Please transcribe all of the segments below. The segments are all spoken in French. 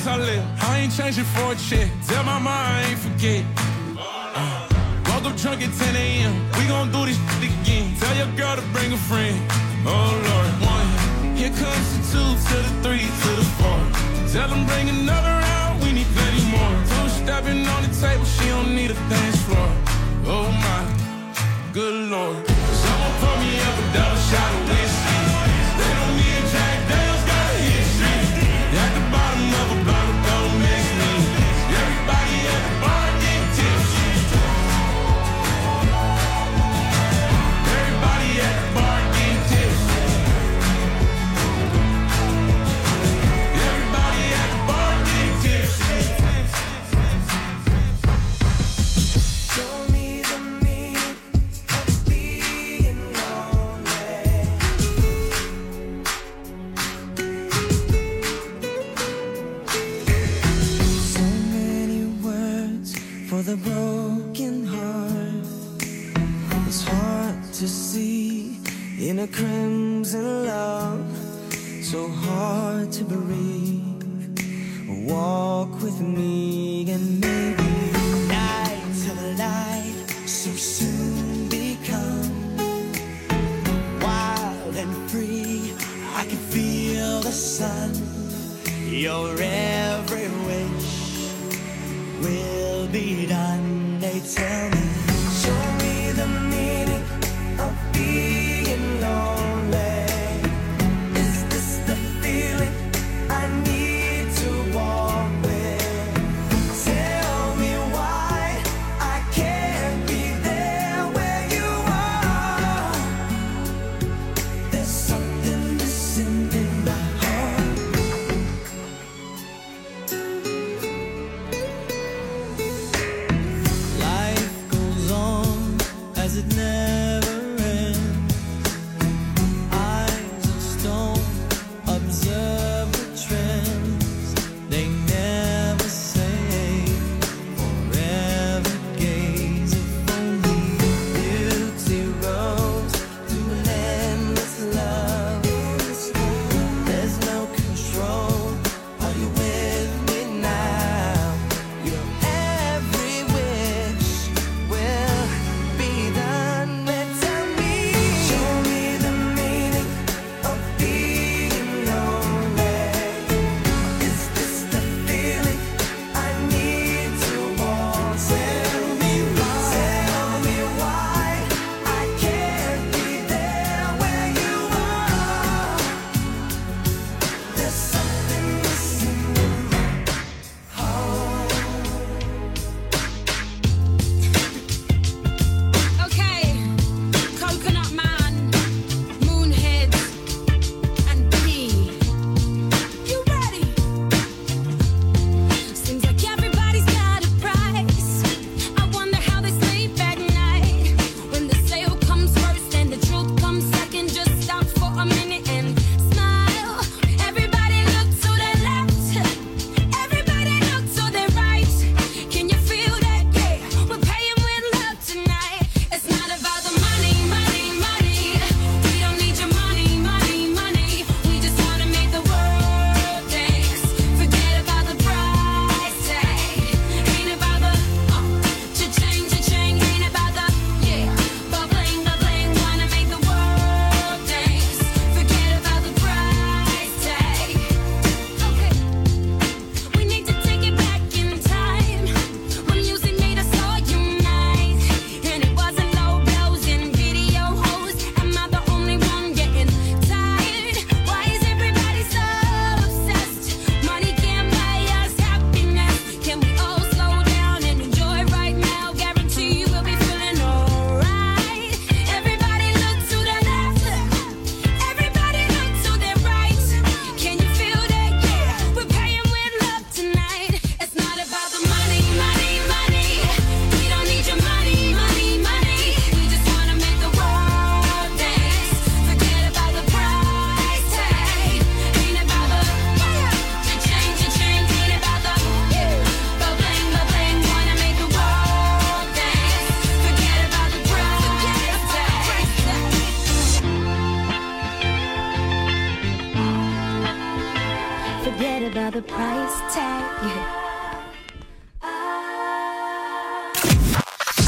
I live. I ain't changing for a check. Tell my mom I ain't forget. Woke up drunk at 10 a.m. We gon' do this shit again. Tell your girl to bring a friend. Oh Lord, 1. Here comes the 2 to the 3 to the 4. Tell them bring another round. We need plenty more. 2 stepping on the table. She don't need a dance floor. Oh my, good Lord. Someone pour me up a double shot of whiskey. They don't need Jack Daniels, got a history. At the bottom of a bottle, don't miss me. Everybody at the bar getting tipsy. Everybody at the bar getting tipsy. Everybody at the bar getting tipsy. Show me the meaning of being lonely. So many words for the broken heart. It's hard to see in a crimson love. So hard to breathe. Walk with me and maybe night till the light so soon become wild and free. I can feel the sun. Your every wish will be done. They tell me, show me the meaning of being lonely. Is this the feeling I need to walk with? Tell me why I can't be there where you are. There's something missing in my heart. Life goes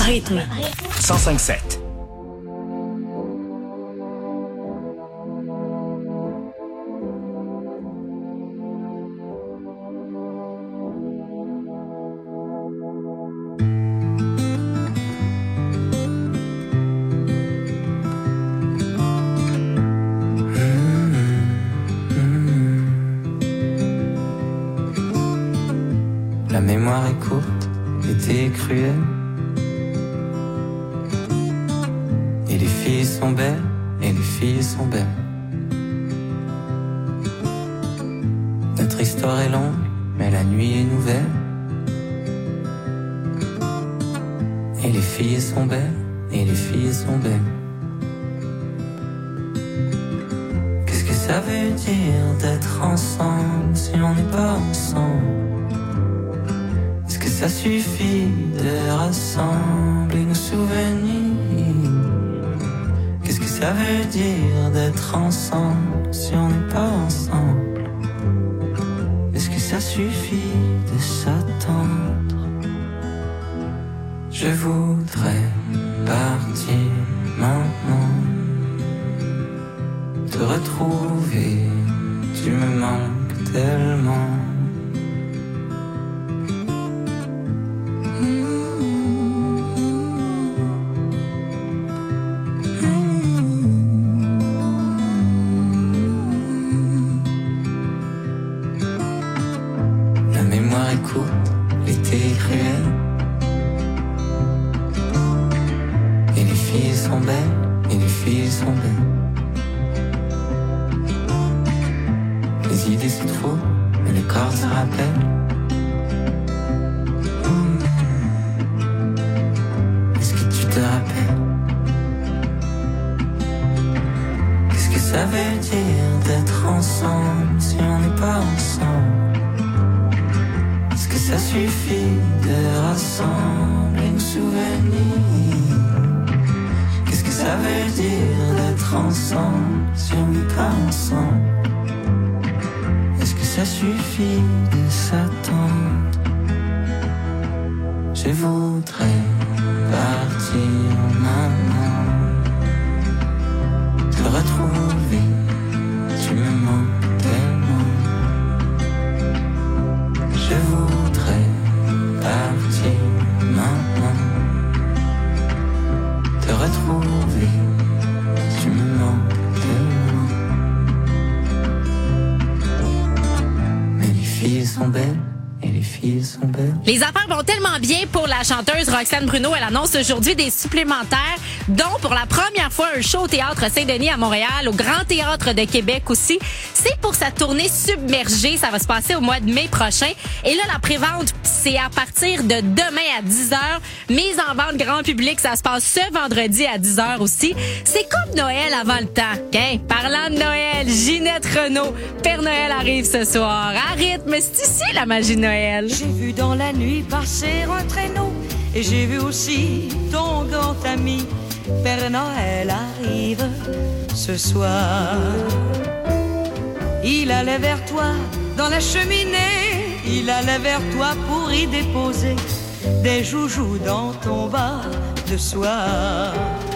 Rythme. 105.7. La mémoire est courte, l'été est cruel. Et les filles sont belles, et les filles sont belles. Notre histoire est longue, mais la nuit est nouvelle. Et les filles sont belles, et les filles sont belles. Qu'est-ce que ça veut dire d'être ensemble si on n'est pas ensemble? Est-ce que ça suffit de rassembler nos souvenirs? Qu'est-ce que ça veut dire d'être ensemble si on n'est pas ensemble? Est-ce que ça suffit de s'attendre? Je voudrais partir maintenant, te retrouver, tu me manques tellement. La mémoire est courte, l'été est cruel. Et les filles sont belles, et les filles sont belles. Les idées se trouvent, mais le corps se rappelle. Est-ce que tu te rappelles? Qu'est-ce que ça veut dire d'être ensemble si on n'est pas ensemble? Est-ce que ça suffit de rassembler nos souvenirs? Qu'est-ce que ça veut dire d'être ensemble si on n'est pas ensemble? Est-ce que ça suffit de s'attendre? Je voudrais partir maintenant, te retrouver, tu me manques tellement. Je voudrais partir maintenant, te retrouver, tu me manques tellement. Mais les filles sont belles, et les filles sont belles. Les affaires vont tellement bien pour la chanteuse Roxane Bruno. Elle annonce aujourd'hui des supplémentaires, dont pour la première fois un show au Théâtre Saint-Denis à Montréal, au Grand Théâtre de Québec aussi. C'est pour sa tournée Submergée. Ça va se passer au mois de mai prochain. Et là, la prévente, c'est à partir de demain à 10h. Mise en vente grand public, ça se passe ce vendredi à 10h aussi. C'est comme Noël avant le temps. Hein? Parlant de Noël, Ginette Renault, Père Noël arrive ce soir. À rythme, c'est ici la magie de Noël. J'ai vu dans la nuit passer un traîneau et j'ai vu aussi ton grand ami Père Noël arrive ce soir. Il allait vers toi dans la cheminée, il allait vers toi pour y déposer des joujoux dans ton bas de soie.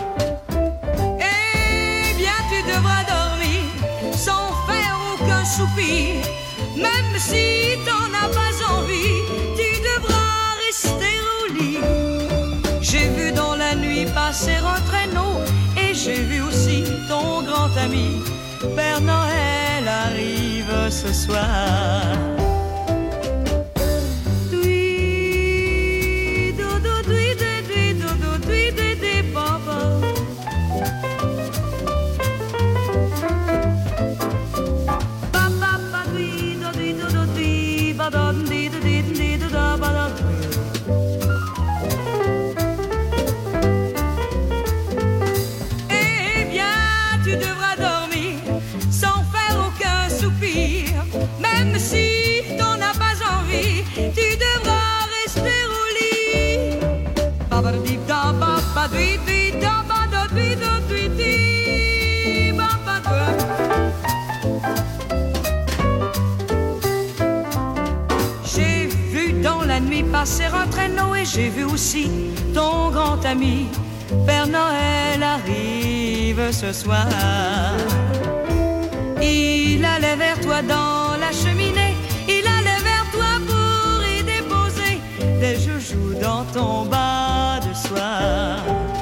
Eh bien tu devras dormir sans faire aucun soupir, même si t'en as pas envie, tu devras rester au lit. J'ai vu dans la nuit passer un traîneau et j'ai vu aussi ton grand ami Père Noël arrive ce soir. Eh bien, tu devras dormir sans faire aucun soupir, même si dans la nuit passer un traîneau et j'ai vu aussi ton grand ami Père Noël arrive ce soir. Il allait vers toi dans la cheminée, il allait vers toi pour y déposer des joujoux dans ton bas de soie.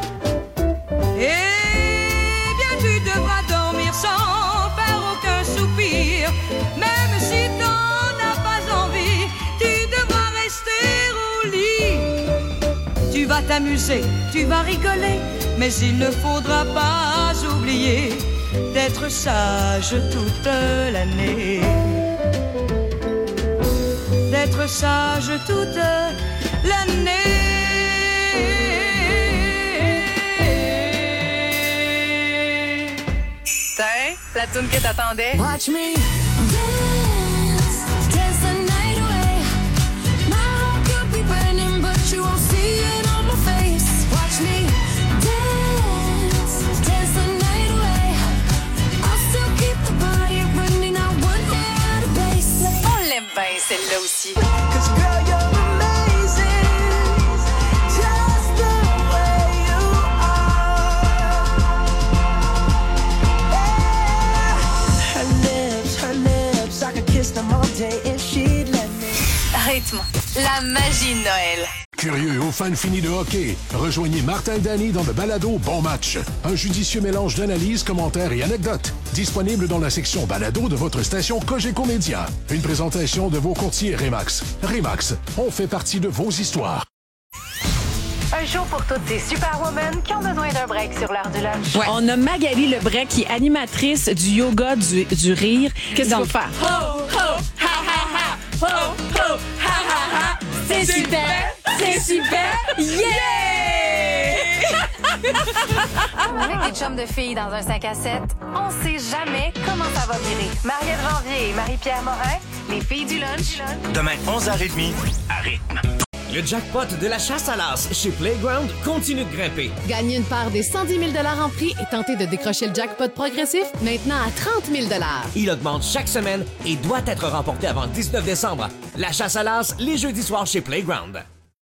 Eh bien tu devras dormir sans faire aucun soupir, même si t'en as pas envie, tu devras rester au lit. Tu vas t'amuser, tu vas rigoler, mais il ne faudra pas oublier d'être sage toute l'année. D'être sage toute l'année. Tiens, la toune que t'attendais. Watch me dance, dance the night away. My heart could be burning, but you won't see it on my face. Watch me dance, dance the night away. I'll still keep the party running, I won't get out of place. On l'aime bien, celle-là aussi. 'Cause girl, you're amazing, just the way you are. Yeah. Her lips, I could kiss them all day if she'd let me. Rythme, la magie de Noël. Curieux ou fan fini de hockey, rejoignez Martin Dany dans le balado Bon Match. Un judicieux mélange d'analyses, commentaires et anecdotes. Disponible dans la section balado de votre station Cogeco Média. Une présentation de vos courtiers Remax. Remax, on fait partie de vos histoires. Un show pour toutes ces superwomen qui ont besoin d'un break sur l'heure du lunch. Ouais. On a Magali Lebrec qui est animatrice du yoga du rire. Qu'est-ce qu'il faut faire? Ho, ho, ha, ha, ha. Ho, ho, ha, ha, ha. C'est super! C'est super! Yeah! Avec des chums de filles dans un 5 à 7, on sait jamais comment ça va virer. Mariette Janvier et Marie-Pierre Morin, les filles du lunch. Demain, 11h30, à rythme. Le jackpot de la chasse à l'as chez Playground continue de grimper. Gagnez une part des 110 000 $ en prix et tentez de décrocher le jackpot progressif, maintenant à 30 000 $. Il augmente chaque semaine et doit être remporté avant le 19 décembre. La chasse à l'as, les jeudis soirs chez Playground.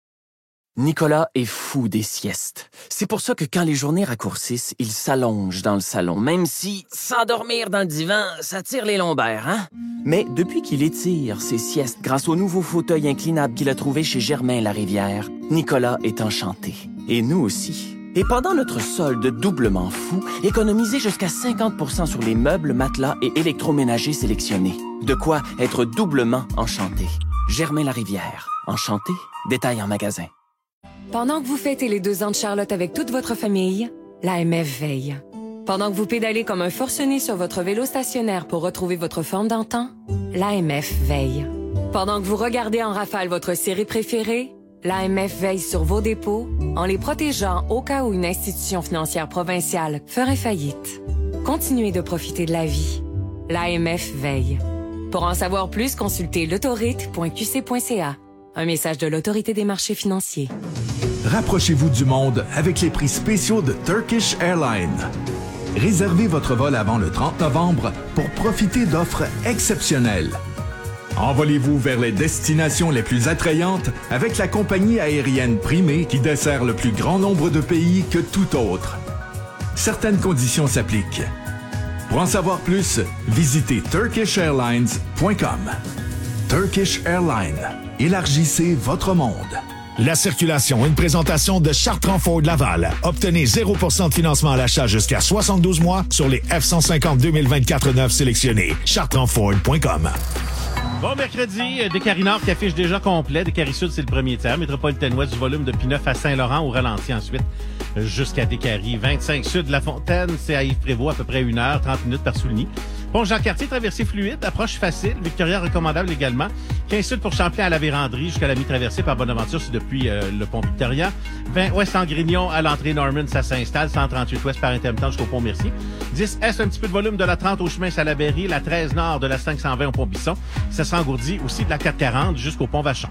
Nicolas est fou des siestes. C'est pour ça que quand les journées raccourcissent, il s'allonge dans le salon, même si s'endormir dans le divan, ça tire les lombaires, hein? Mais depuis qu'il étire ses siestes grâce au nouveau fauteuil inclinable qu'il a trouvé chez Germain Larivière, Nicolas est enchanté. Et nous aussi. Et pendant notre solde doublement fou, économisez jusqu'à 50% sur les meubles, matelas et électroménagers sélectionnés. De quoi être doublement enchanté. Germain Larivière. Enchanté? Détail en magasin. Pendant que vous fêtez les 2 ans de Charlotte avec toute votre famille, l'AMF veille. Pendant que vous pédalez comme un forcené sur votre vélo stationnaire pour retrouver votre forme d'antan, l'AMF veille. Pendant que vous regardez en rafale votre série préférée, l'AMF veille sur vos dépôts en les protégeant au cas où une institution financière provinciale ferait faillite. Continuez de profiter de la vie. L'AMF veille. Pour en savoir plus, consultez l'autorite.qc.ca. Un message de l'Autorité des marchés financiers. Rapprochez-vous du monde avec les prix spéciaux de Turkish Airlines. Réservez votre vol avant le 30 novembre pour profiter d'offres exceptionnelles. Envolez-vous vers les destinations les plus attrayantes avec la compagnie aérienne primée qui dessert le plus grand nombre de pays que tout autre. Certaines conditions s'appliquent. Pour en savoir plus, visitez turkishairlines.com. Turkish Airlines. Élargissez votre monde. La circulation, une présentation de Chartrand Ford Laval. Obtenez 0% de financement à l'achat jusqu'à 72 mois sur les F-150 2024 neufs sélectionnés. chartrandford.com. Bon mercredi, Décarie Nord qui affiche déjà complet. Décarie Sud, c'est le premier tiers. Métropolitaine Ouest du volume depuis 9 à Saint-Laurent au ralenti ensuite jusqu'à Décarie. 25 Sud, La Fontaine, c'est à Yves-Prévost, à peu près 1 heure, 30 minutes par Souligny. Pont-Jean-Cartier, traversée fluide, approche facile. Victoria recommandable également. 15 Sud pour Champlain à la Vérandrie jusqu'à la mi-traversée par Bonaventure, c'est depuis le pont Victoria. 20 Ouest en Grignon à l'entrée Norman, ça s'installe. 138 Ouest par intermittent jusqu'au pont Mercier. 10 Est, un petit peu de volume de la 30 au chemin Salaberry. La 13 Nord de la 520 au pont Bisson. Ça s'engourdit aussi de la 440 jusqu'au pont Vachon.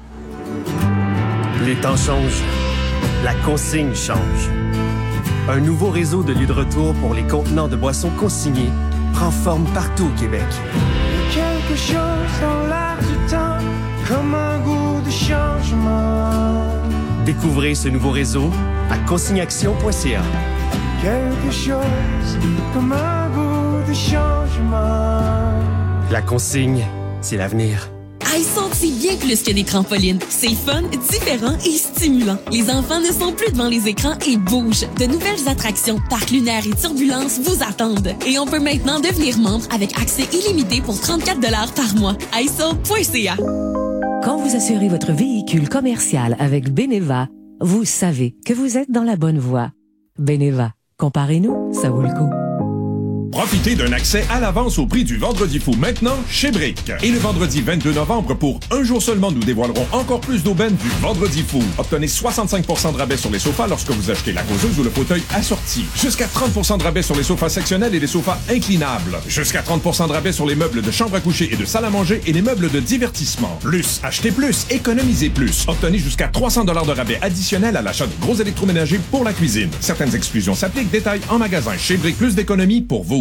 Les temps changent. La consigne change. Un nouveau réseau de lieux de retour pour les contenants de boissons consignés prend forme partout au Québec. Quelque chose dans l'air du temps, comme un goût de changement. Découvrez ce nouveau réseau à consigneaction.ca. Quelque chose comme un goût de changement. La consigne, c'est l'avenir. iSalt, c'est bien plus que des trampolines. C'est fun, différent et stimulant. Les enfants ne sont plus devant les écrans et bougent. De nouvelles attractions, parcs lunaires et turbulences vous attendent. Et on peut maintenant devenir membre avec accès illimité pour 34 $ par mois. iSalt.ca. Quand vous assurez votre véhicule commercial avec Beneva, vous savez que vous êtes dans la bonne voie. Beneva, comparez-nous, ça vaut le coup. Profitez d'un accès à l'avance au prix du Vendredi fou maintenant chez Brick. Et le vendredi 22 novembre, pour un jour seulement, nous dévoilerons encore plus d'aubaines du Vendredi fou. Obtenez 65% de rabais sur les sofas lorsque vous achetez la causeuse ou le fauteuil assorti. Jusqu'à 30% de rabais sur les sofas sectionnels et les sofas inclinables. Jusqu'à 30% de rabais sur les meubles de chambre à coucher et de salle à manger et les meubles de divertissement. Plus, achetez plus, économisez plus. Obtenez jusqu'à 300 $ de rabais additionnels à l'achat de gros électroménagers pour la cuisine. Certaines exclusions s'appliquent. Détails en magasin. Chez Brick, plus d'économies pour vous.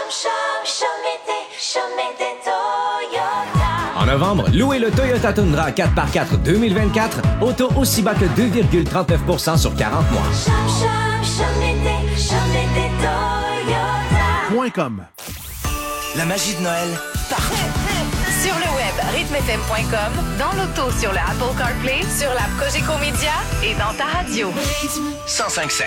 En novembre, louez le Toyota Tundra 4x4 2024, auto aussi bas que 2,39% sur 40 mois. .com. La magie de Noël, partout. Sur le web, rythmefm.com, dans l'auto sur le Apple CarPlay, sur l'app Cogeco Média et dans ta radio. 105.7.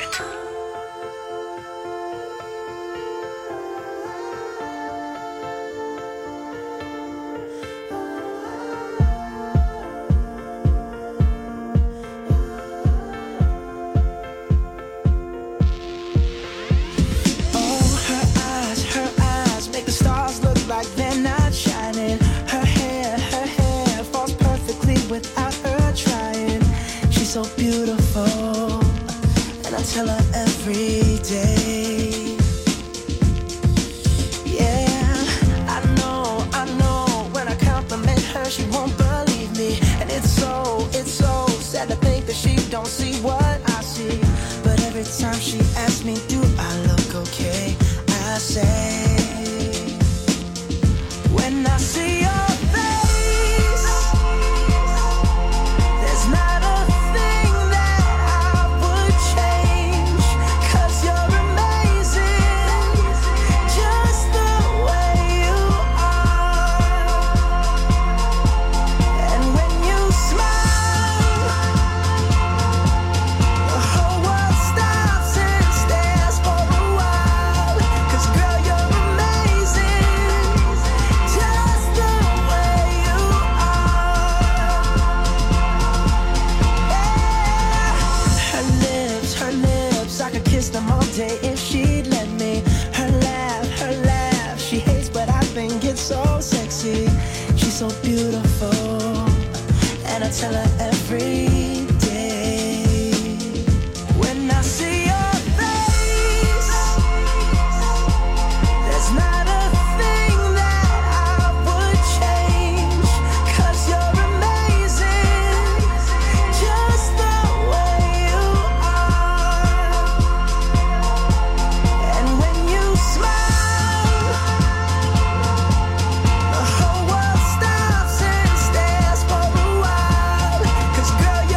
So beautiful, and I tell her every day. Yeah, I know, when I compliment her, she won't believe me. And it's so sad to think that she don't see what I see. But every time she asks me, do I look okay? I say, when I see your if she'd let me. Her laugh, she hates, but I think it's so sexy. She's so beautiful, and I tell her every day. When I see your face, there's not a thing that I would change, 'cause you're amazing, just the way you are. And when you smile, the whole world stops and stares for a while. 'Cause girl,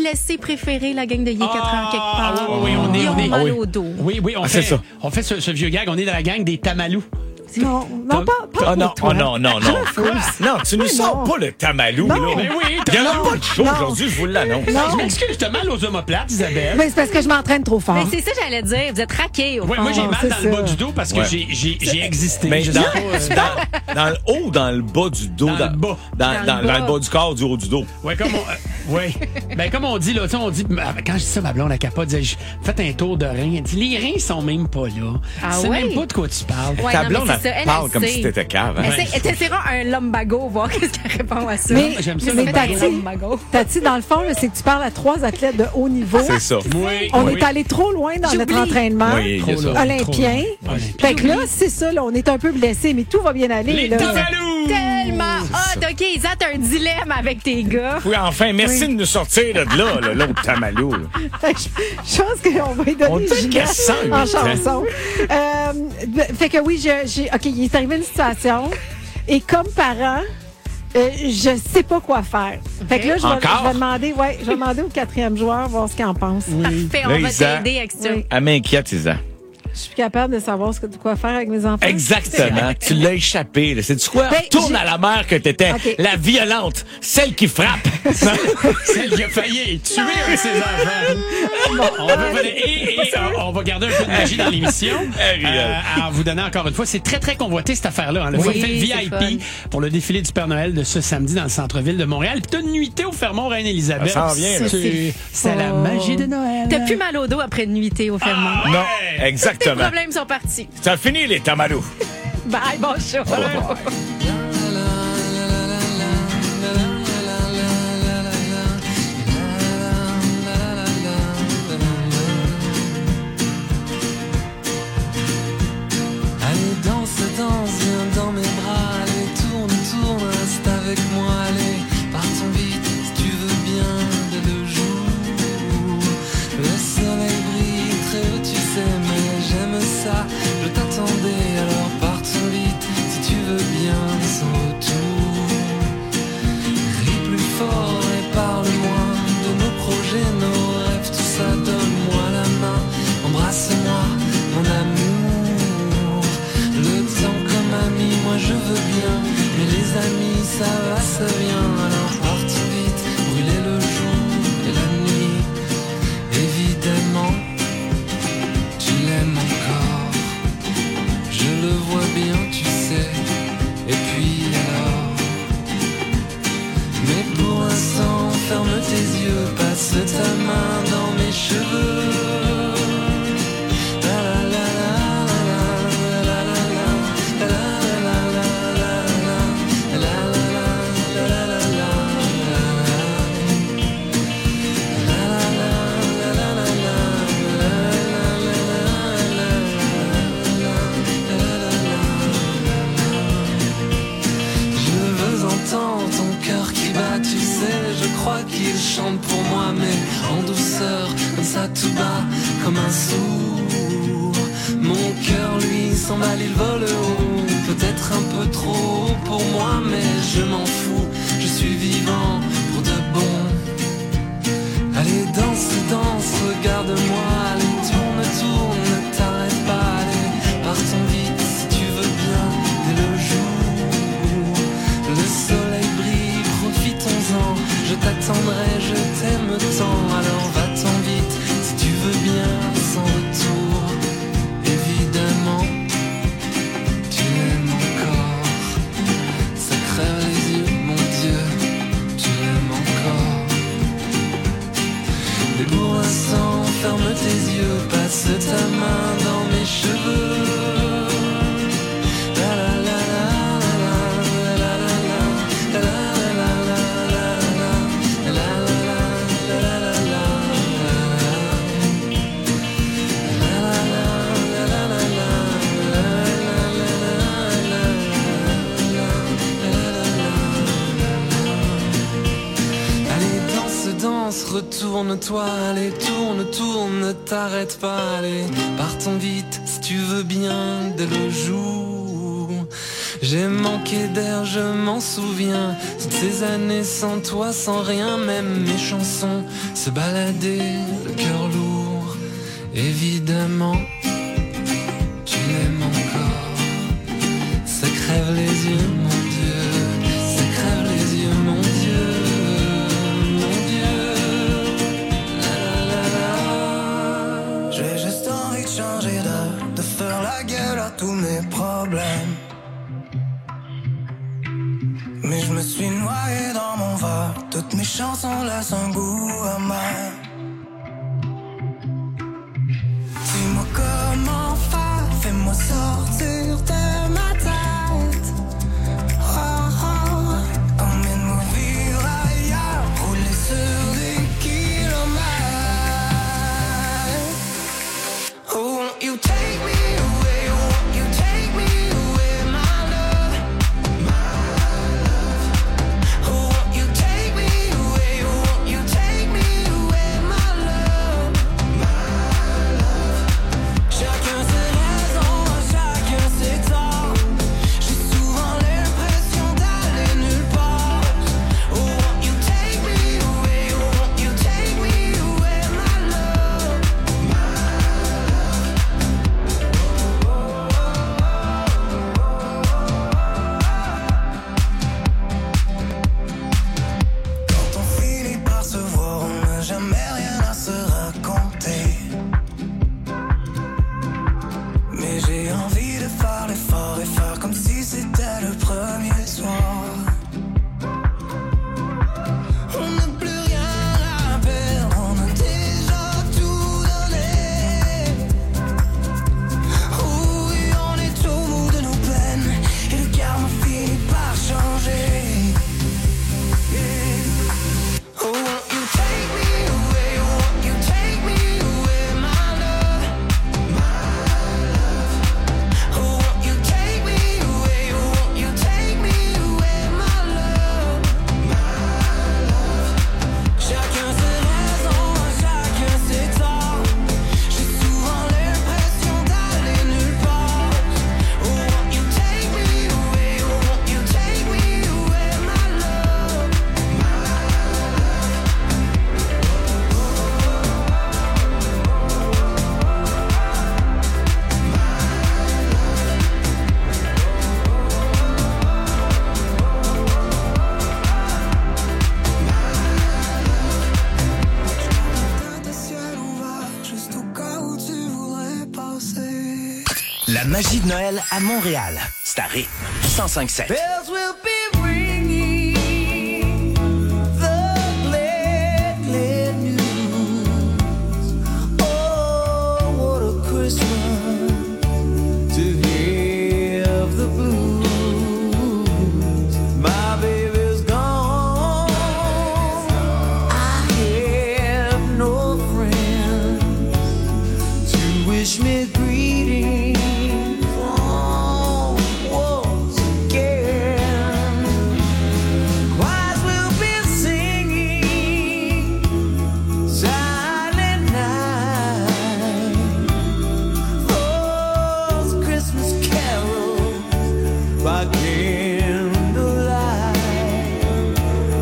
blessé préféré, la gang de Yé 4 heures quelque part. Oui, on est. Ils ont mal au dos. Oui, on c'est fait, ça. on fait ce vieux gag. On est dans la gang des Tamalous. Non, pas non, pour toi. non. Non, tu nous sors pas le tamalou, là. Mais oui, il n'y en a pas de show aujourd'hui, je vous l'annonce. Je m'excuse, t'as mal aux omoplates, Isabelle. Mais c'est parce que je m'entraîne trop fort. Mais c'est ça que j'allais dire. Vous êtes raqués au fond. Moi, j'ai mal c'est dans ça. le bas du dos parce que j'ai existé. Mais Je dans, sais pas, dans le haut ou dans le bas du dos? Dans le bas. Dans le bas du corps, du haut du dos. Ouais, comme on dit, là, on dit, quand je dis ça, ma blonde, elle capote, disait, faites un tour de rein. Elle dit, les reins sont même pas là. Ah c'est ouais? même pas de quoi tu parles. Ouais, Ta non, blonde, mais c'est ça, elle elle parle le comme sait. si t'étais cave. Hein? Essaiera un lumbago, voir qu'est-ce qu'elle répond à ça. Mais, J'aime ça, mais le Tati, dans le fond, là, c'est que tu parles à 3 athlètes de haut niveau. C'est ça. On est allé trop loin dans notre entraînement Oui, il y a ça. olympien. Fait que là, c'est ça, là, on est un peu blessés, mais tout va bien aller. Les là. Tamalous! Tellement hot. OK, Isa, t'as un dilemme avec tes gars. Oui, enfin, merci de nous sortir de là, l'autre tamalou. là. Je pense qu'on va y On donner dit Gina qu'elle sent en huit ans. chanson. Fait que oui, OK, il est arrivé une situation et comme parent, je sais pas quoi faire. Fait que là, je vais demander au 4e joueur voir ce qu'il en pense. Parfait, on Là, va Isa, t'aider avec ça. oui. Elle m'inquiète, Isa. Je suis capable de savoir quoi faire avec mes enfants. Exactement. Tu l'as échappé. C'est du quoi? Ben, Retourne à la mère que t'étais. OK. La violente. Celle qui frappe. Celle qui a failli tuer un de ses enfants. On va garder un peu de magie dans l'émission. En vous donnant encore une fois, c'est très, très convoité cette affaire-là. Hein. Le forfait VIP pour le défilé du Père Noël de ce samedi dans le centre-ville de Montréal. Puis t'as une nuitée au Fermont Reine-Élisabeth. Ça s'en vient, là. C'est la magie de Noël. T'as plus mal au dos après une nuitée au Fermont. Non, exactement. Tes problèmes sont partis. Ça finit, les tamalous. Bye, bon show. Allez, danse, viens dans mes bras. Allez, tourne, reste avec moi. Allez, partons vite, si tu veux bien, dès le jour. Le soleil brille très haut, tu sais, mais j'aime ça. Je t'attendais, alors partons vite, si tu veux bien, sans retour. Ris plus fort et parle-moi de nos projets, nos rêves, tout ça. Donne-moi la main, embrasse-moi, mon amour. Le temps comme ami, moi je veux bien, mais les amis ça va, ça vient. Alors partons vite, brûler le jour et la nuit. Évidemment, tu l'aimes encore. Je le vois bien, tu sais. Et puis alors. Mais pour l'instant, ferme tes yeux, passe ta main dans mes cheveux. Je veux entendre ton cœur qui bat, tu sais, je crois qu'il chante pour moi, mais en douceur, comme ça tout bas, comme un sourd. Mon cœur, lui, s'emballe, il vole haut, peut-être un peu trop haut pour moi, mais je m'en fous, je suis vivant pour de bon. Allez, danse, regarde-moi, allez, tourne, ne t'arrête pas, allez, partons vite, si tu veux bien, dès le jour. Le soleil brille, profitons-en, je t'attendrai, je t'aime tant, alors va-t'en vite, si tu veux bien, sans retour. Évidemment, tu l'aimes encore, ça crève les yeux, mon Dieu, tu l'aimes encore. Mais pour l'instant, ferme tes yeux, passe ta main dans mes cheveux. La la la la la la la la la la la la la. Allez, danse, retourne-toi, allez, tourne, ne t'arrête pas, allez, partons vite, si tu veux bien, dès le jour. J'ai manqué d'air, je m'en souviens. Toutes ces années sans toi, sans rien, même mes chansons se baladaient, le cœur lourd. Évidemment, tu l'aimes encore. Ça crève les yeux, mon Dieu. Ça crève les yeux, mon Dieu. Mon Dieu. La la la la. J'ai juste envie de changer d'heure, de faire la gueule à tous mes problèmes. Mais je me suis noyé dans mon verre. Toutes mes chansons laissent un goût amer. Dis-moi comment faire, fais-moi sortir de ma tête. Oh, oh. Emmène-moi vivre ailleurs, rouler sur des kilomètres. Oh, won't you take me away, won't you take me away, my love, my love. Oh, won't you take me away, won't you take me away, my love, my love. Chacun ses raisons, chacun ses torts. J'ai souvent l'impression d'aller nulle part. Oh, won't you take me away, won't you take me away, my love, my Quand on finit par se voir, on n'a jamais rien à se raconter. Mais j'ai envie de faire l'effort et faire comme si c'était le premier soir. On n'a plus rien à perdre, on a déjà tout donné. Oui, on est au bout de nos peines et le karma finit par changer. Oh, won't you take me away, won't you take me away, my love, my love. Oh, won't you take me away, won't you take me away, my love, my love. Chacun ses raisons, chacun ses torts. J'ai souvent l'impression d'aller nulle part. Oh, won't you take me away, won't you take me away, my love, my ciel ouvert, juste au cas où tu voudrais passer. La magie de Noël à Montréal. C'est à rythme 105.7. Bells will be ringing the glad, glad news. Oh, what a Christmas to have the blues. My baby's gone. I have no friends to wish me greetings. Once again, choirs will be singing silent night. Those Christmas carols by candlelight.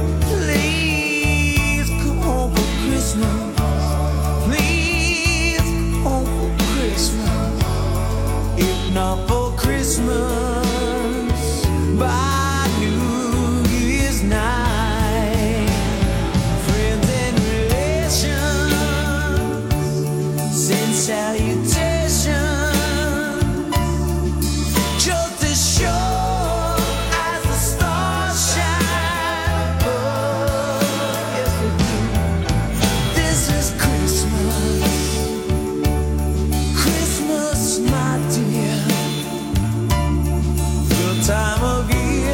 Please come home for Christmas. Please come home for Christmas. If not for Christmas, by New Year's night. Friends and relations send salutations. Just as sure as the stars shine. Oh, yes they do. This is Christmas. Christmas, my dear. The time of year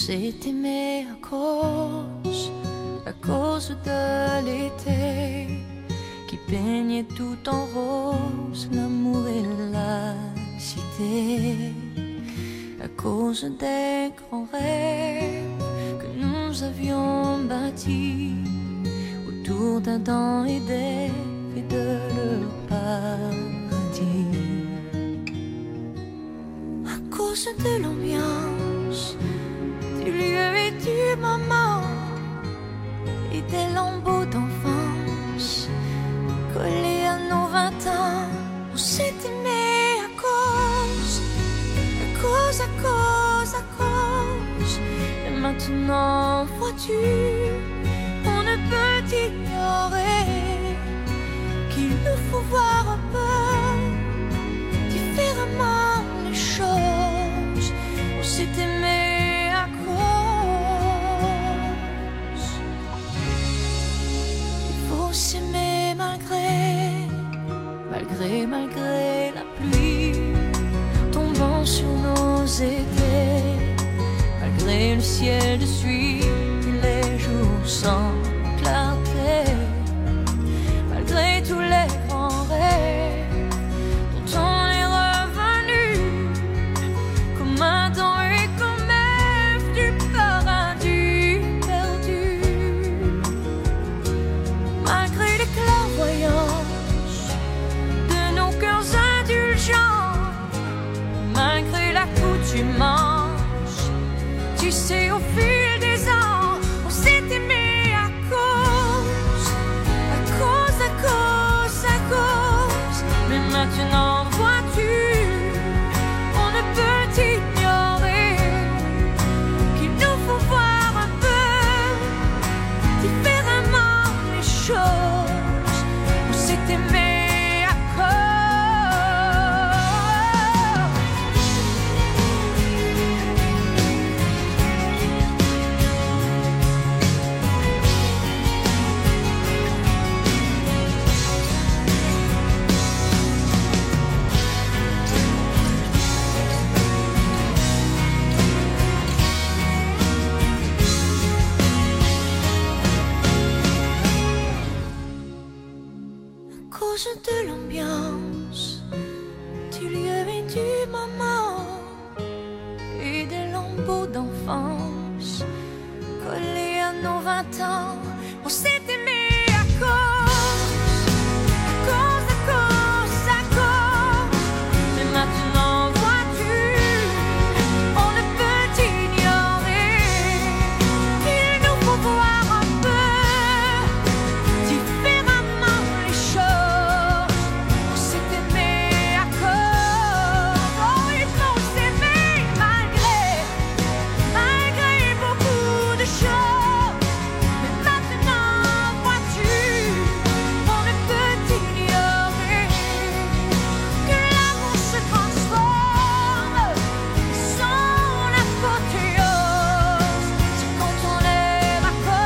s'est aimé à cause de l'été qui peignait tout en rose l'amour et la cité, à cause des grands rêves que nous avions bâtis autour d'Adam et d'Ève et de leur paradis, à cause de l'ambiance du lieu et du moment et des lambeaux d'enfance collés à nos 20 ans. On s'est aimé à cause. Et maintenant, vois-tu, on ne peut ignorer qu'il nous faut voir un peu différemment les choses. On s'est aimé à cause. Il faut s'aimer malgré la pluie tombant sur nos étés, malgré le ciel de suie et les jours sans clarté, malgré tous les grands rêves dont on est revenu comme Adam et comme Ève du paradis perdu, malgré les clairvoyances de nos cœurs indulgents, malgré l'accoutumance, tu sais, au fil des ans, on s'est aimé à cause. Mais maintenant, vois-tu, on ne peut ignorer qu'il nous faut voir un peu différemment les choses. On s'est aimé à cause de l'ambiance, du lieu et du moment et des lambeaux d'enfance collés à nos 20 ans. On s'est aimé à cause. Mais maintenant, vois-tu, on ne peut ignorer qu'il nous faut voir un peu différemment les choses. On s'est aimé à cause. Oh, il faut s'aimer malgré beaucoup de choses. Mais maintenant, vois-tu, on ne peut ignorer que l'amour se transforme. Son apothéose, c'est quand on aime à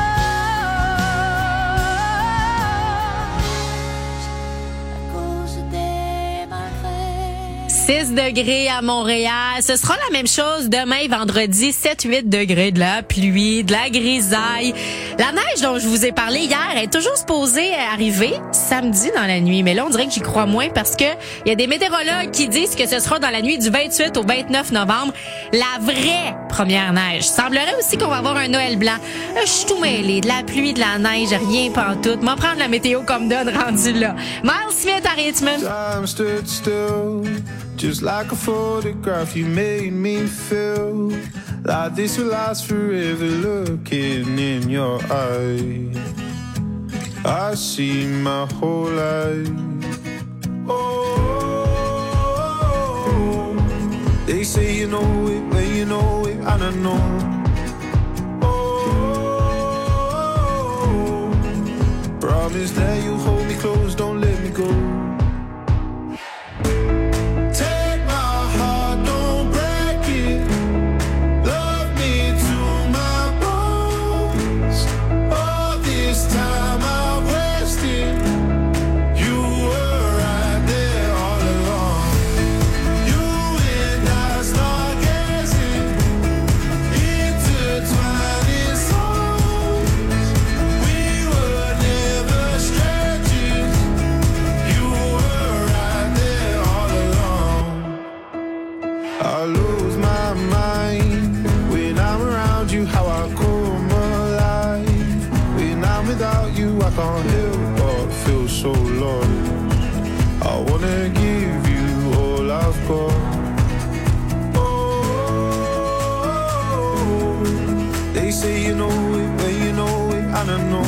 cause des malgrés. 6 degrés à Montréal. Ce sera la même chose demain, vendredi, 7-8 degrés, de la pluie, de la grisaille. La neige dont je vous ai parlé hier est toujours supposée arriver samedi dans la nuit. Mais là, on dirait que j'y crois moins parce que il y a des météorologues qui disent que ce sera dans la nuit du 28 au 29 novembre. La vraie première neige. Semblerait aussi qu'on va avoir un Noël blanc. Je suis tout mêlé. De la pluie, de la neige, rien pantoute. M'en prendre la météo comme donne rendu là. Miles Smith à Richmond. Time stood still, just like a photograph. You made me feel like this will last forever. Looking in your eyes, I see my whole life. Oh, they say you know it, but you know it, I don't know. Oh, promise that you hold me close, don't let me go. Into you how I come alive. When I'm without you, I can't help but feel so lost. I wanna give you all I've got. Oh, they say you know it, but you know it, I don't know.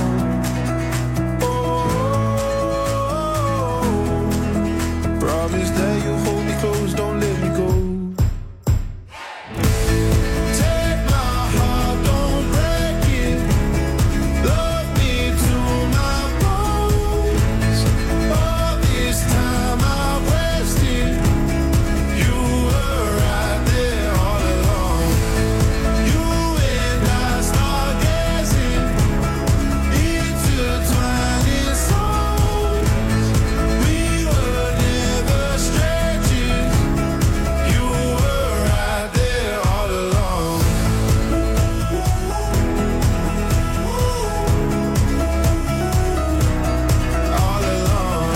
Promise that you'll hold me close, don't let me go. Take my heart, don't break it. Love me to my bones. All this time I wasted. You were right there all along. You and I stargazing, intertwining souls. We were never strangers. You were right there all along. All along.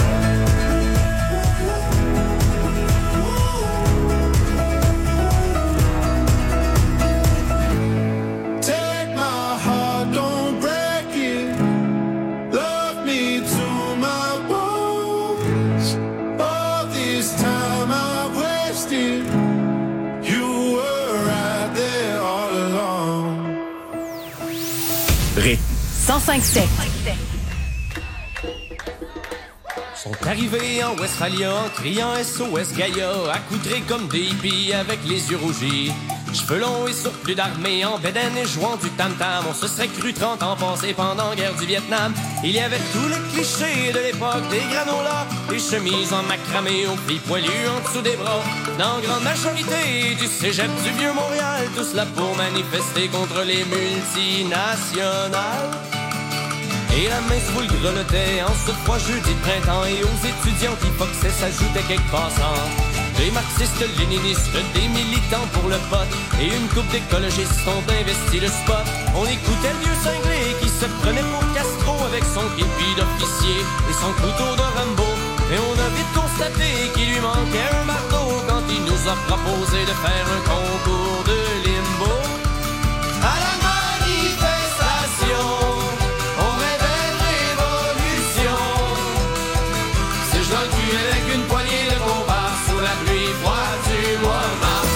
Take my heart, don't break it. Love me to my bones. All this time I've wasted. You were right there all along. Ré. 105.7. Sont arrivés en Westphalia en criant SOS Gaïa, accoutrés comme des hippies avec les yeux rougis. Cheveux longs et surplus d'armée en bédaine et jouant du tam-tam. On se serait cru 30 ans passés pendant la guerre du Vietnam. Il y avait tous les clichés de l'époque, des granolas, des chemises en macramé aux filles poilues en dessous des bras. Dans la grande majorité du cégep du Vieux-Montréal, tous là pour manifester contre les multinationales. Et la main se vous le grelottait en ce froid jeudi de printemps. Et aux étudiants qui foxaient s'ajoutaient quelques passants. Des marxistes, léninistes, des militants pour le pote. Et une couple d'écologistes ont investi le spot. On écoutait le vieux cinglé qui se prenait pour Castro avec son képi d'officier et son couteau de Rambo. Et on a vite constaté qu'il lui manquait un marteau quand il nous a proposé de faire un concours de limbo. À la manifestation, on rêvait de révolution. C'est Jean qui avec une poignée de combat sous la pluie froide du mois de mars.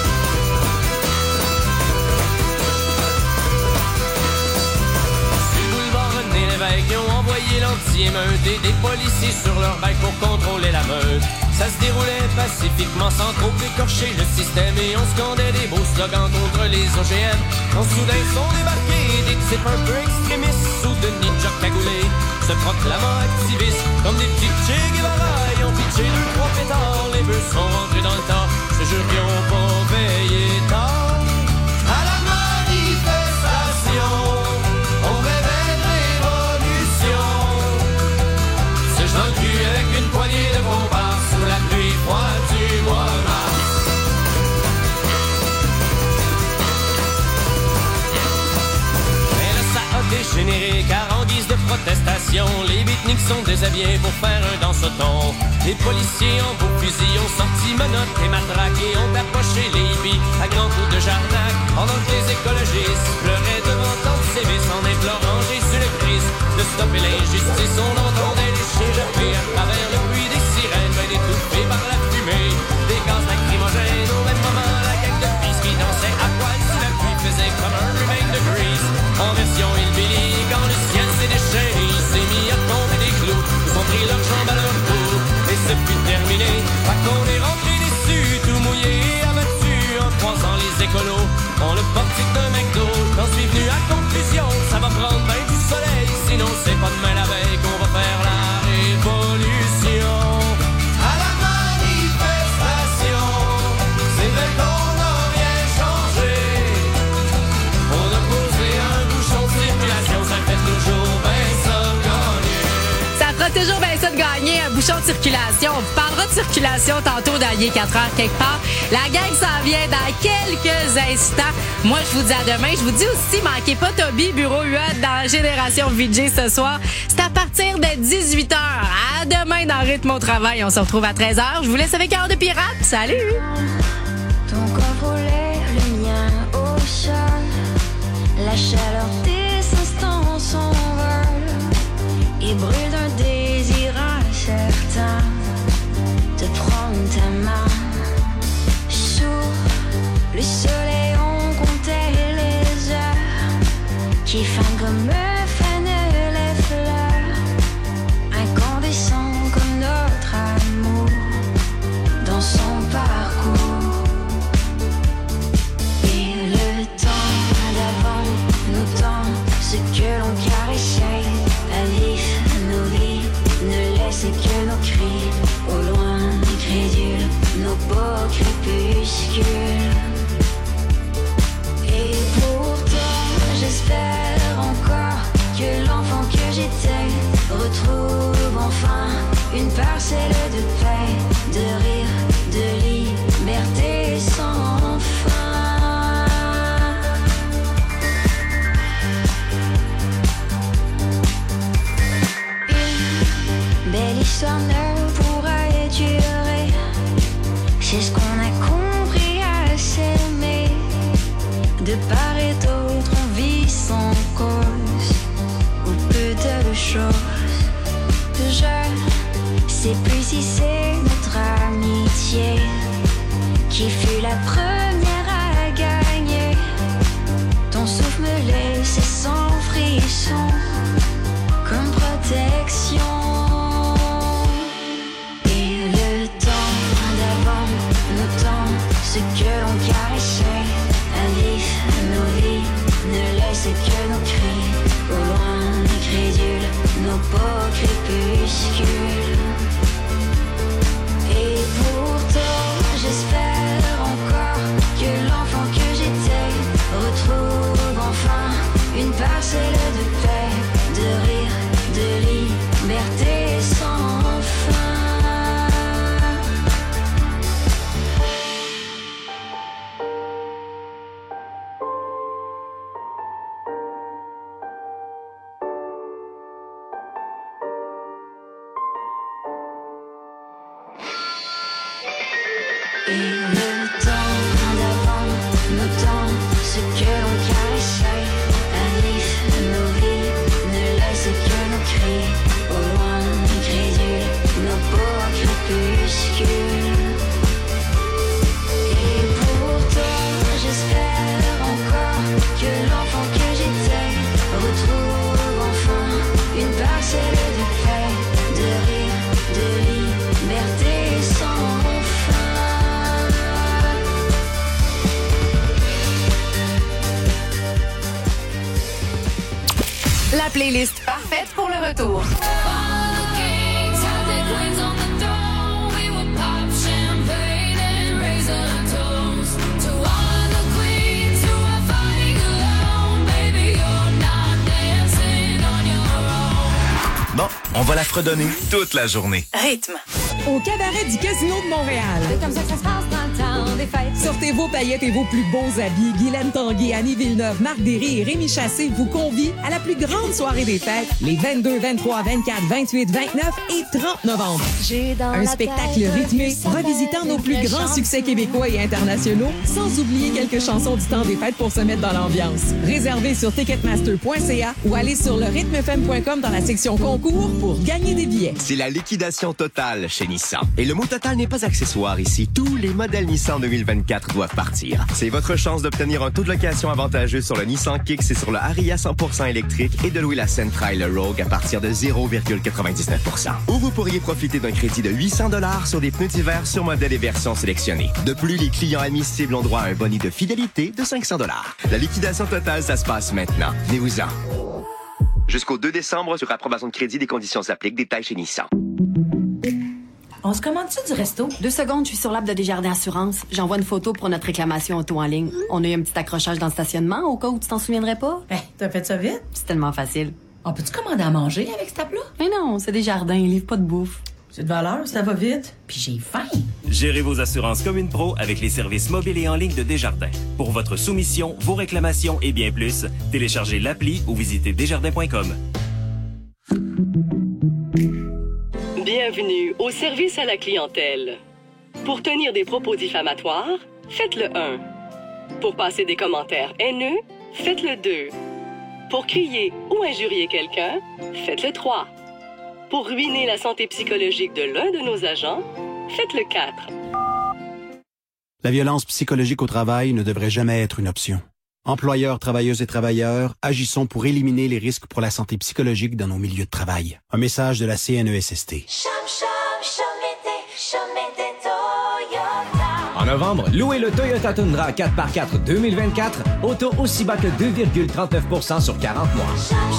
Sur le boulevard René Lévesque, ils ont envoyé l'anti-émeute et des policiers sur leur bike pour contrôler la meute. Ça se déroulait pacifiquement sans trop écorcher le système et on scandait des beaux slogans contre les OGM. Quand soudain sont débarqués des types un peu extrémistes sous de ninjas cagoulés, se proclamant activistes comme des petits Che Guevara. Ils ont pitché 2-3 pétards, les bœufs sont rentrés dans le tas. Je te jure qu'ils ont pas veillé tard. À la manifestation, on rêvait de révolution. C'est Jean le cul avec une poignée de bombards sous la pluie froide du mois de mars. Mais là ça a dégénéré car en guise de protestation, les beatniks sont déshabillés pour faire un danse-ton. Les policiers en beaux fusils ont sorti menottes et matraques et ont approché les hippies à grands coups de jarnac. Pendant que les écologistes pleuraient devant tant de sévices en implorant Jésus le Christ de stopper l'injustice. On entendait les chiens japper à travers le bruit des sirènes, ben étouffés par la fumée des gaz lacrymogènes. Au même moment, la gang de fils qui dansait à poil sous la pluie faisait comme un remake de Grease en version hillbilly. Quand le ciel s'est déchaîné, il s'est mis à tomber des clous. Ils ont pris leur jambe à leur cou et ce fut terminé. Pas qu'on est rentré déçus, tout mouillé, abattu en croisant les écolos. On le portique d'un McDo. J'en suis venu à conclusion, ça va prendre ben du soleil. Sinon c'est pas demain la veille qu'on va faire la révolution. À la manifestation, c'est vrai qu'on n'a rien changé. On a posé un bouchon de circulation, ça fait toujours ben ça gagner. Ça fera toujours bien ça de gagner, un bouchon de circulation. On vous parlera de circulation tantôt dans les 4 heures quelque part. La gang s'en vient dans quelques instants. Moi, je vous dis à demain. Je vous dis aussi, manquez pas Toby, Bureau UA dans Génération VJ ce soir. C'est à partir de 18h. À demain dans Rythme au travail. On se retrouve à 13h. Je vous laisse avec Cœur de pirate. Salut! Ton corps volait, le mien ocean. La chaleur des instants s'envole et brûle d'un désir incertain de prendre ta main. Sous le soleil, on comptait les heures qui fanent comme fanent les fleurs, incandescent comme notre amour dans son parcours. Et le temps d'avant nous tend ce que l'on caressait, à vif nos vies, ne laissait que nos cris, au loin incrédules, nos beaux crépuscules. Et pourtant j'espère encore que l'enfant que j'étais retrouve enfin une parcelle de paix, de rire, de liberté sans fin. Une belle histoire ne pourra durer, c'est ce qu'on a compris à s'aimer. De part et d'autre, on vit sans cause ou peu de choses. Je sais plus si c'est notre amitié qui fut la première à gagner. Ton souffle me laissait sans frisson, comme protection. Et le temps d'avant nous tend ce que l'on caressait, à vif nos vies, ne laissait que nos cris, au loin incrédules, nos beaux crépuscules. Et pourtant j'espère encore que l'enfant que j'étais retrouve enfin une parcelle de paix, de rire, de liberté sans fin. Et le temps d'avant nous tend ce que l'on caressait, à vif nos vies, ne laissait que nos cris, au loin incrédules, nos beaux crépuscules. Et pourtant j'espère encore que l'enfant que j'étais retrouve enfin une parcelle de paix, de rire, de liberté sans fin. La playlist parfaite pour le retour. Bon, on va la fredonner toute la journée. Rythme. Au cabaret du Casino de Montréal. C'est comme ça que ça se passe dans le temps des fêtes. Sortez vos paillettes et vos plus beaux habits. Guylaine Tanguay, Annie Villeneuve, Marc Derry et Rémi Chassé vous convient à la plus grande soirée des fêtes les 22, 23, 24, 28, 29 et 30 novembre. Un spectacle rythmé revisitant nos plus grands succès québécois et internationaux, sans oublier quelques chansons du temps des fêtes pour se mettre dans l'ambiance. Réservez sur ticketmaster.ca ou allez sur le rythmefm.com dans la section concours pour gagner des billets. C'est la liquidation totale chez Nissan. Et le mot total n'est pas accessoire ici. Tous les modèles Nissan 2024 doivent partir. C'est votre chance d'obtenir un taux de location avantageux sur le Nissan Kicks et sur le Ariya 100% électrique et de louer la Sentra et le Rogue à partir de 0,99%. Ou vous pourriez profiter d'un crédit de 800 $ sur des pneus d'hiver sur modèle et versions sélectionnées. De plus, les clients admissibles ont droit à un bonus de fidélité de 500 $. La liquidation totale, ça se passe maintenant. Venez-vous-en. Jusqu'au 2 décembre, sur approbation de crédit, des conditions s'appliquent. Détails chez Nissan. On se commande-tu du resto? 2 secondes, je suis sur l'app de Desjardins Assurance. J'envoie une photo pour notre réclamation auto en ligne. On a eu un petit accrochage dans le stationnement au cas où tu t'en souviendrais pas. T'as fait ça vite? C'est tellement facile. On peut-tu commander à manger avec cette app-là? Mais non, c'est Desjardins, ils livrent pas de bouffe. C'est de valeur, ça va vite. Puis j'ai faim. Gérez vos assurances comme une pro avec les services mobiles et en ligne de Desjardins. Pour votre soumission, vos réclamations et bien plus, téléchargez l'appli ou visitez desjardins.com. Bienvenue au service à la clientèle. Pour tenir des propos diffamatoires, faites le 1. Pour passer des commentaires haineux, faites le 2. Pour crier ou injurier quelqu'un, faites le 3. Pour ruiner la santé psychologique de l'un de nos agents, faites le 4. La violence psychologique au travail ne devrait jamais être une option. Employeurs, travailleuses et travailleurs, agissons pour éliminer les risques pour la santé psychologique dans nos milieux de travail. Un message de la CNESST. En novembre, louez le Toyota Tundra 4x4 2024, auto aussi bas que 2,39% sur 40 mois.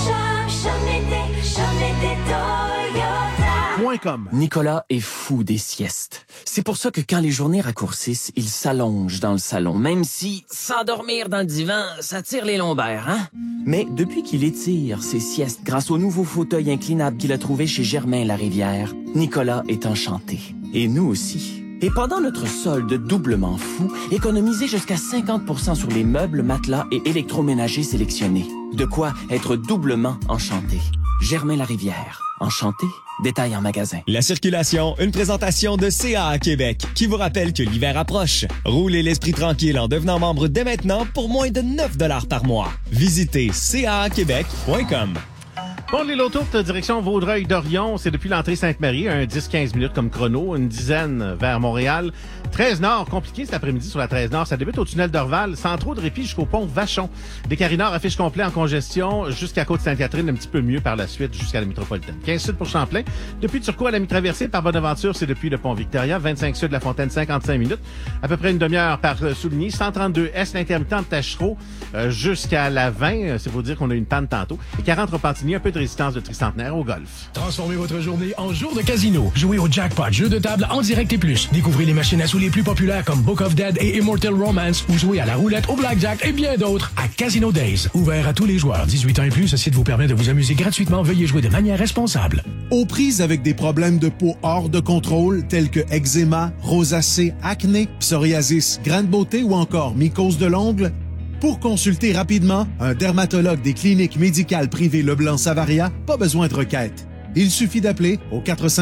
Nicolas est fou des siestes. C'est pour ça que quand les journées raccourcissent, il s'allonge dans le salon, même si s'endormir dans le divan, ça tire les lombaires, hein? Mais depuis qu'il étire ses siestes grâce au nouveau fauteuil inclinable qu'il a trouvé chez Germain Larivière, Nicolas est enchanté. Et nous aussi. Et pendant notre solde doublement fou, économisez jusqu'à 50% sur les meubles, matelas et électroménagers sélectionnés. De quoi être doublement enchanté. Germain Larivière. Enchanté? Détail en magasin. La circulation, une présentation de CAA Québec qui vous rappelle que l'hiver approche. Roulez l'esprit tranquille en devenant membre dès maintenant pour moins de 9 $ par mois. Visitez caaquebec.com. Pour les lotos, direction Vaudreuil-Dorion, c'est depuis l'entrée Sainte-Marie, un 10-15 minutes comme chrono, une dizaine vers Montréal. 13 Nord, compliqué cet après-midi sur la 13 Nord. Ça débute au tunnel d'Orval, sans trop de répit jusqu'au pont Vachon. Descaries Nord, affiche complet en congestion jusqu'à Côte-Sainte-Catherine, un petit peu mieux par la suite jusqu'à la métropolitaine. 15 sud pour Champlain. Depuis Turcot à la mi-traversée par Bonaventure, c'est depuis le pont Victoria. 25 sud de la Fontaine, 55 minutes. À peu près une demi-heure par Souligny. 132 est l'intermittent de Tachereau jusqu'à la 20. C'est pour dire qu'on a une panne tantôt. Et 40 Repentigny, un peu de résistance de Tricentenaire au golf. Transformez votre journée en jour de casino. Jouez au jackpot, jeu de table en direct et plus. Découvrez les machines à sous les plus populaires comme Book of Dead et Immortal Romance ou jouez à la roulette, au blackjack et bien d'autres à Casino Days. Ouvert à tous les joueurs. 18 ans et plus, ce site vous permet de vous amuser gratuitement. Veuillez jouer de manière responsable. Aux prises avec des problèmes de peau hors de contrôle tels que eczéma, rosacée, acné, psoriasis, graine de beauté ou encore mycose de l'ongle, pour consulter rapidement un dermatologue des cliniques médicales privées Leblanc-Savaria, pas besoin de requête. Il suffit d'appeler au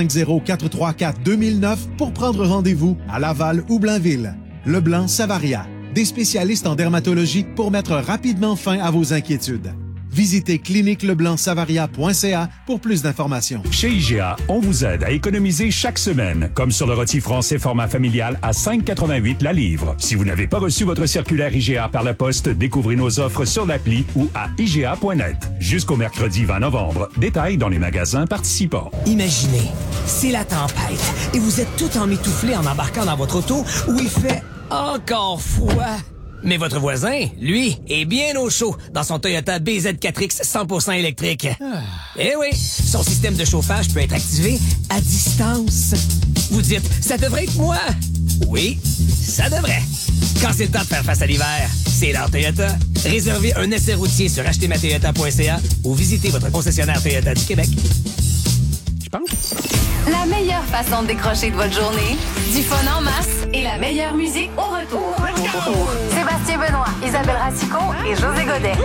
450-434-2009 pour prendre rendez-vous à Laval ou Blainville. Leblanc-Savaria, des spécialistes en dermatologie pour mettre rapidement fin à vos inquiétudes. Visitez cliniqueleblancsavaria.ca pour plus d'informations. Chez IGA, on vous aide à économiser chaque semaine, comme sur le rôti français format familial à 5,88 la livre. Si vous n'avez pas reçu votre circulaire IGA par la poste, découvrez nos offres sur l'appli ou à IGA.net. Jusqu'au mercredi 20 novembre. Détails dans les magasins participants. Imaginez, c'est la tempête et vous êtes tout emmitouflé en embarquant dans votre auto où il fait encore froid. Mais votre voisin, lui, est bien au chaud dans son Toyota BZ4X 100% électrique. Eh oui, son système de chauffage peut être activé à distance. Vous dites, ça devrait être moi. Oui, ça devrait. Quand c'est le temps de faire face à l'hiver, c'est l'heure Toyota. Réservez un essai routier sur achetermatoyota.ca ou visitez votre concessionnaire Toyota du Québec. La meilleure façon de décrocher de votre journée, du fun en masse et la meilleure musique au retour. Sébastien Benoît, Isabelle Racicot et José Godet.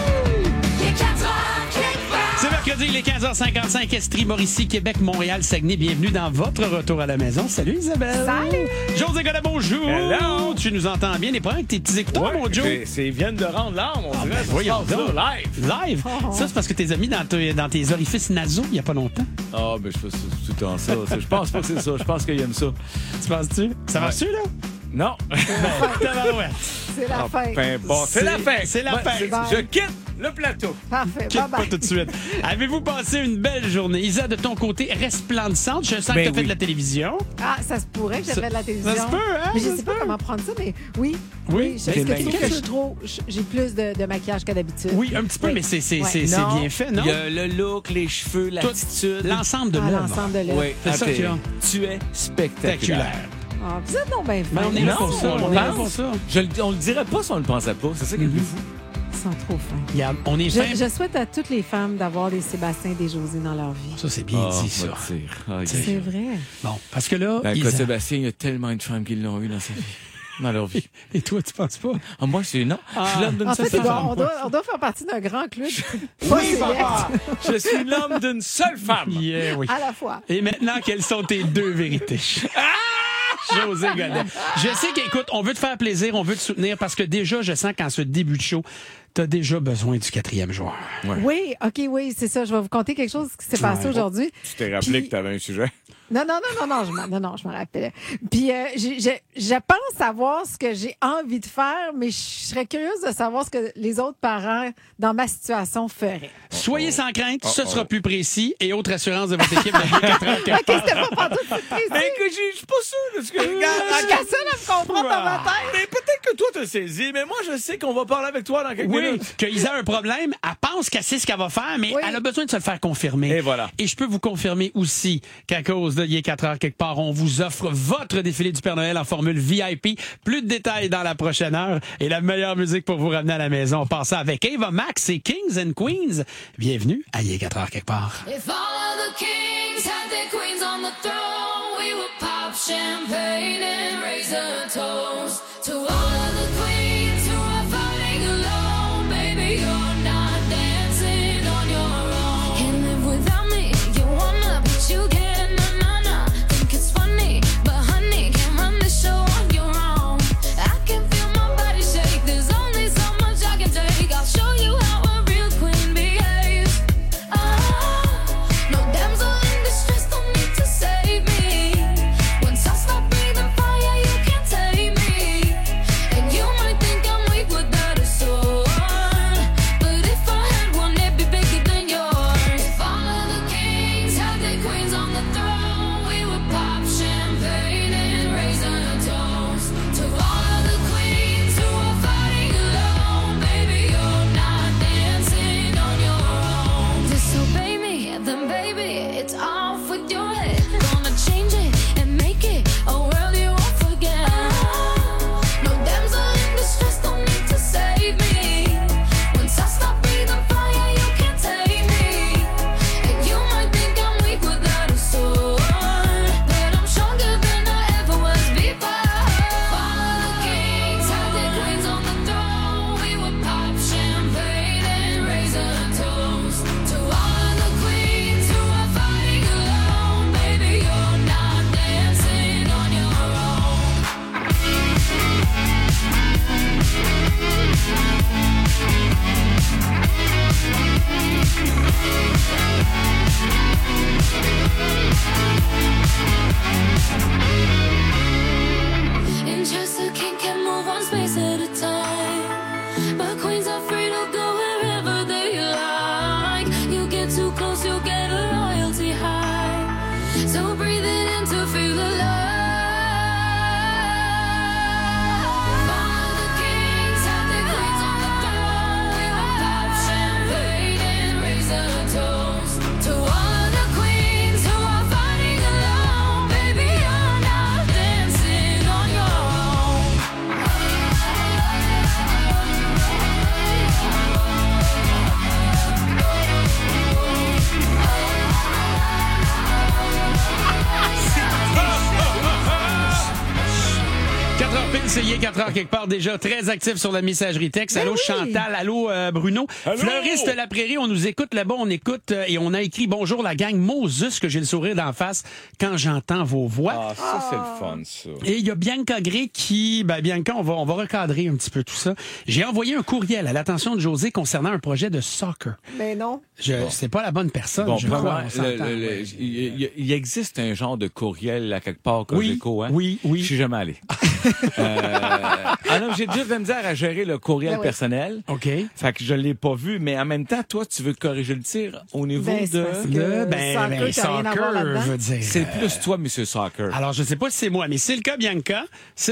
C'est mercredi, il est 15h55, Estrie, Mauricie, Québec, Montréal, Saguenay. Bienvenue dans votre retour à la maison. Salut Isabelle. Salut. José Godet, bonjour. Hello. Tu nous entends bien, les problèmes avec tes petits écouteurs, mon Joe? Ils viennent de rendre l'âme, on dirait. Voyons donc. Live. Live? Ça, c'est parce que t'es mis dans tes orifices nasaux il n'y a pas longtemps. Ah, ben je fais tout le temps ça. Je pense pas que c'est ça. Je pense qu'ils aiment ça. Tu penses-tu? Ça marche-tu, là? Non. C'est la fin. C'est la fin. C'est la fin. Je quitte le plateau. Parfait. Quitte pas tout de suite. Avez-vous passé une belle journée? Isa, de ton côté, resplendissante. Je sens que t'as fait de la télévision. Ah, ça se pourrait que j'ai fait de la télévision. Ça se peut, hein? Mais je sais pas comment prendre ça, mais oui. Oui. Parce que je trouve que j'ai plus de maquillage qu'à d'habitude. Oui, un petit peu, mais c'est bien fait, non? Il y a le look, les cheveux, l'attitude. L'ensemble de l'œuvre. L'ensemble de l'œuvre. Oui, c'est ça qu'il y a. Tu es spectaculaire. Ah, vous êtes non bien Mais on est là pour ça. On est là pour ça. On le dirait pas si on le pensait pas. C'est ça qui est le plus fou. Ils sont trop fins. Regarde, on est fins. Je souhaite à toutes les femmes d'avoir des Sébastien et des José dans leur vie. Ça, c'est bien dit, ça. C'est vrai. Bon, parce que là... Sébastien, il y a tellement de femmes qui l'ont eu dans sa vie. Dans leur vie. Et toi, tu penses pas? Ah, moi, c'est non. Je suis l'homme d'une seule femme. On doit faire partie d'un grand club. Oui, papa! Je suis l'homme d'une seule femme. Yeah, oui. À la fois. Et maintenant, quelles sont tes deux vérités? José Godet. Je sais qu'écoute, on veut te faire plaisir, on veut te soutenir parce que déjà, je sens qu'en ce début de show, t'as déjà besoin du 4e joueur. Oui, OK, oui, c'est ça. Je vais vous conter quelque chose qui s'est passé aujourd'hui. Tu t'es rappelé que tu avais un sujet? Non, je me rappelle. Puis, je pense savoir ce que j'ai envie de faire, mais je serais curieuse de savoir ce que les autres parents dans ma situation feraient. Soyez sans crainte, ce sera plus précis et autre assurance de votre équipe de 4 heures. OK, c'était pas partout précis. Mais que je suis pas sûr de ce que... Je suis la seule à me comprendre dans ma tête. Mais peut-être que toi, t'as saisi, mais moi, je sais qu'on va parler avec toi dans quelques minutes. Qu'ils aient un problème, elle pense qu'elle sait ce qu'elle va faire, mais elle a besoin de se le faire confirmer. Et voilà. Et je peux vous confirmer aussi qu'à cause de Il est 4 heures quelque part, on vous offre votre défilé du Père Noël en formule VIP. Plus de détails dans la prochaine heure et la meilleure musique pour vous ramener à la maison. On passe ça avec Ava Max et Kings and Queens. Bienvenue à Il est 4 heures quelque part. If all of the kings had their queens on the throne, we would pop champagne and raise a toast to all of the queens who are fighting alone. Baby, you're not dancing on your own. Can't live without me. You wanna, but you can't. Na. Think it's funny, but honey, can't run the show on your own. I can feel my body shake. There's only so much I can take. I'll show you how a real queen behaves. No damsel in distress, don't need to save me. Once I stop breathing fire, you can't tame me. And you might think I'm weak without a sword, but if I had one, it'd be bigger than yours. If all of the kings had their queens on the throne, we would pop champagne and raise a toast to all of the queens who are fighting alone. Baby, you're not dancing on your own. Disobey me, then baby, it's off with your head. Gonna change it and make it a world you won't forget. No damsel in distress, don't need to save me. Once I stop breathing fire, you can't take me. And you might think I'm weak without a sword, but I'm stronger than I ever was before. All the kings had their queens on the throne. We would pop champagne and raise a toast to all the queens who are fighting alone. Baby, you're not dancing on your own. And just a king can move one space at a time, but queens are free to go wherever they like. You get too close, you'll get a royalty high. So breathe it in to feel alive. All the kings had their queens on the throne. We would pop champagne and raise a toast to all the queens who are fighting alone. Baby, you're not dancing on your own. C'est Il est 4 heures quelque part, déjà très actif sur la messagerie texte. Allô Chantal, allô Bruno. Allô? Fleuriste de la Prairie, on nous écoute là-bas, on écoute et on a écrit bonjour la gang Moses, que j'ai le sourire d'en face quand j'entends vos voix. Ah, ça, c'est le fun, ça. Et il y a Bianca Gray qui, Bianca, on va recadrer un petit peu tout ça. J'ai envoyé un courriel à l'attention de José concernant un projet de soccer. Mais non. C'est pas la bonne personne. Bon, je moi, crois, on s'entend. il existe un genre de courriel à quelque part, Cogeco, hein? Oui. Je suis jamais allé. Non, j'ai déjà de la misère à gérer le courriel personnel. OK. Fait que je l'ai pas vu, mais en même temps, toi, tu veux corriger le tir au niveau de... Soccer, je veux dire. C'est plus toi, Monsieur Soccer. Alors, je sais pas si c'est moi, mais c'est le cas, Bianca.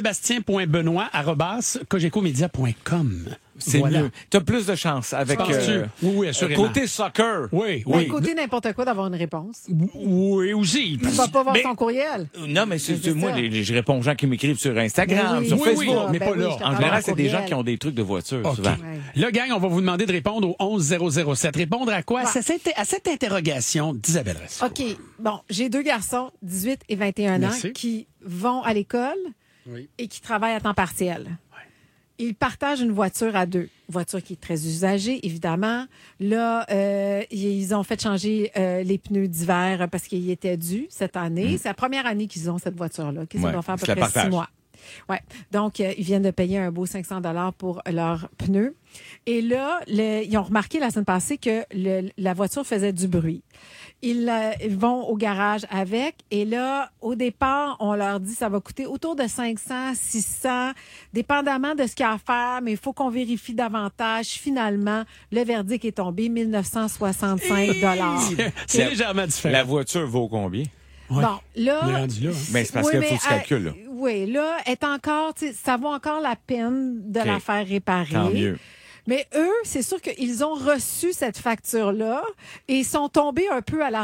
Sébastien.benoît@cogecomedia.com. C'est mieux. T'as plus de chance avec oui, assurément. côté soccer. Oui. Côté n'importe quoi d'avoir une réponse. Oui, aussi. Il va pas voir son courriel. Non, mais moi, je réponds aux gens qui m'écrivent sur Instagram, sur Facebook. Mais pas là. En général, c'est des gens qui ont des trucs de voiture, souvent. Là, gang, on va vous demander de répondre au 11007. Répondre à quoi? À cette interrogation d'Isabelle Racicot. OK. Bon, j'ai 2 garçons, 18 et 21 ans, qui vont à l'école et qui travaillent à temps partiel. Ils partagent une voiture à deux. Voiture qui est très usagée, évidemment. Là, ils ont fait changer les pneus d'hiver parce qu'ils étaient dus cette année. C'est la première année qu'ils ont cette voiture-là. Qu'ils vont faire à peu près 6 mois. Ouais. Donc, ils viennent de payer un beau 500 $ pour leurs pneus. Et là, ils ont remarqué la semaine passée que la voiture faisait du bruit. Ils vont au garage avec. Et là, au départ, on leur dit que ça va coûter autour de 500, 600, dépendamment de ce qu'il y a à faire, mais il faut qu'on vérifie davantage. Finalement, le verdict est tombé, 1965 $. C'est légèrement différent. La voiture vaut combien? Ouais. Bon, là. On est rendu là, hein? Mais c'est parce qu'il faut que tu calcules, là. Oui, là, ça vaut encore la peine de la faire réparer. Tant mieux. Mais eux, c'est sûr qu'ils ont reçu cette facture-là et sont tombés un peu à la